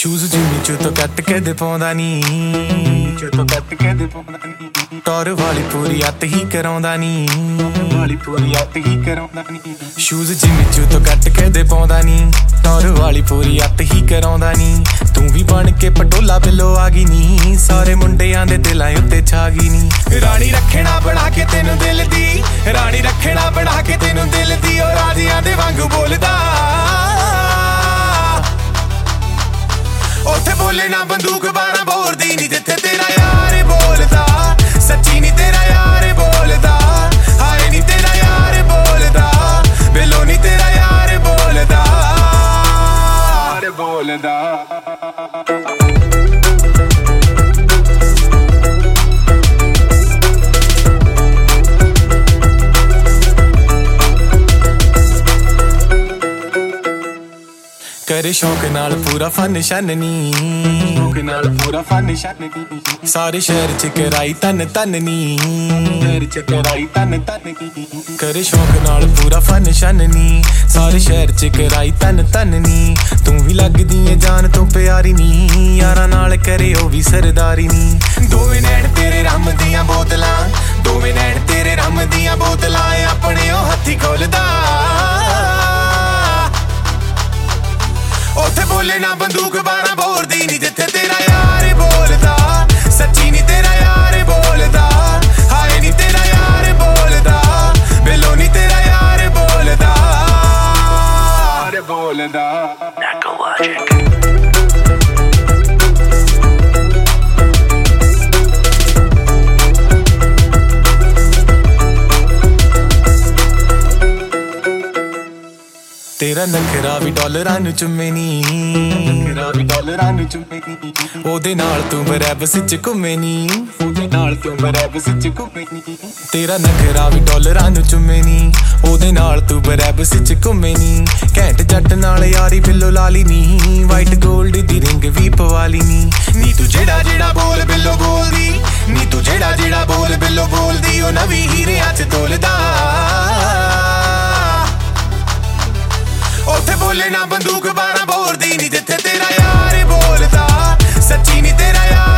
shoes ਜਿੰਨੀ ਚੋਂ ਤੋਂ ਕੱਟ ਕੇ ਦੇ ਪਾਉਂਦਾ ਨੀ ਟੌਰ ਵਾਲੀ ਪੂਰੀ ਅੱਤ ਹੀ ਕਰਾਉਂਦਾ ਨੀ ਸ਼ੂਜ਼ ਜਿੰਨੀ ਚੋਂ ਤੋਂ ਕੱਟ ਕੇ ਦੇ ਪਾਉਂਦਾ ਨੀ ਟੌਰ ਵਾਲੀ ਪੂਰੀ ਅੱਤ ਹੀ ਕਰਾਉਂਦਾ ਨੀ ਤੂੰ ਵੀ ਬਣ ਕੇ ਪਟੋਲਾ ਬਿੱਲੋ ਆ ਗਈ ਨੀ ਸਾਰੇ ਮੁੰਡਿਆਂ ਦੇ ਦਿਲਾਂ ਉੱਤੇ ਛਾ ਗਈ ਨੀ ਰਾਣੀ ਰੱਖਣਾ ਬਣਾ ਕੇ ਤੈਨੂੰ ਦਿਲ ਦੀ ਰਾਣੀ ਰੱਖਣਾ ਬਣਾ ਕੇ ਤੈਨੂੰ ਦਿਲ ਦੀ ਉਹ ਰਾਜਿਆਂ ਦੇ ਵਾਂਗੂ ਬੋਲਦਾ ਉੱਥੇ ਬੋਲੇ ਨਾ ਬੰਦੂਕ ਬਾਣਾ ਬੋਰਦੀ ਨੀ ਜਿੱਥੇ ਤੇਰਾ ਯਾਰ ਬੋਲਦਾ ਸੱਚੀ ਨੀ ਤੇਰਾ ਯਾਰ ਬੋਲਦਾ ਹਾਏ ਨੀ ਤੇਰਾ ਯਾਰ ਬੋਲਦਾ ਬਿੱਲੋ ਨੀ ਤੇਰਾ ਯਾਰ ਬੋਲਦਾ करे शौक नाल पूरा फन छाननी सारे शहर च कराई तन नी करे शौक नाल पूरा फन छाननी सारे शहर च कराई तन नी तू भी लगदी है जान तो प्यारी नी यारां नाल करे ओ भी सरदारी नी दोवें नैन तेरे रम दियां बोतलां दोवें नैन तेरे रम दियां बोतलां अपने ओ हत्थी खोलदा ਉੱਥੇ ਬੋਲੇ ਨਾ ਬੰਦੂਕ ਬਾਣਾ ਬੋਰਦੀ ਨੀ ਜਿੱਥੇ ਤੇਰਾ ਯਾਰ ਬੋਲਦਾ ਸੱਚੀ ਨੀ ਤੇਰਾ ਯਾਰ ਬੋਲਦਾ ਹਾਏ ਨੀ ਤੇਰਾ ਯਾਰ ਬੋਲਦਾ ਬਿੱਲੋ ਨੀ ਤੇਰਾ ਯਾਰ ਬੋਲਦਾ तेरा नखरा भी डॉलरां नूं चुम्मे नी ओदे नाल तू बरैबस च घुम्मे नी तेरा नखरा भी डॉलरां नूं चुम्मे नी ओदे नाल तू बरैबस च घुम्मे नी घैंट जट नाल यारी बिल्लो लाली नी वाइट गोल्ड दी रिंग भी पवाली नी तू जेड़ा बोल बिल्लो बोलदी नी तू जेड़ा बोल बिल्लो बोलदी ओ नवीं हीरियां च तोलदा ਉੱਥੇ ਬੋਲੇ ਨਾ ਬੰਦੂਕ ਬਾਣਾ ਬੋਰਦੀ ਨੀ ਜਿੱਥੇ ਤੇਰਾ ਯਾਰ ਬੋਲਦਾ ਸੱਚੀ ਨੀ ਤੇਰਾ ਯਾਰ